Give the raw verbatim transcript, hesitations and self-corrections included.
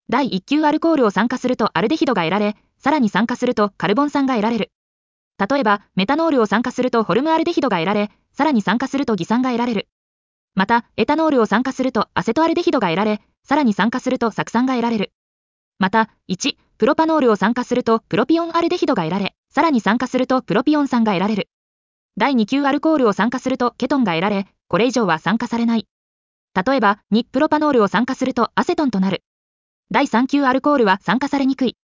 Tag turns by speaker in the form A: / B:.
A: だいいっ級アルコールを酸化するとアルデヒドが得られ、さらに酸化するとカルボン酸が得られる。例えば、メタノールを酸化するとホルムアルデヒドが得られ、さらに酸化すると偽酸が得られる。また、エタノールを酸化するとアセトアルデヒドが得られ、さらに酸化すると酢酸が得られる。また、いち、プロパノールを酸化するとプロピオンアルデヒドが得られ、さらに酸化するとプロピオン酸が得られる。だいに級アルコールを酸化するとケトンが得られ、これ以上は酸化されない。例えば、にプロパノールを酸化するとアセトンとなる。だいさん級アルコールは酸化されにくい。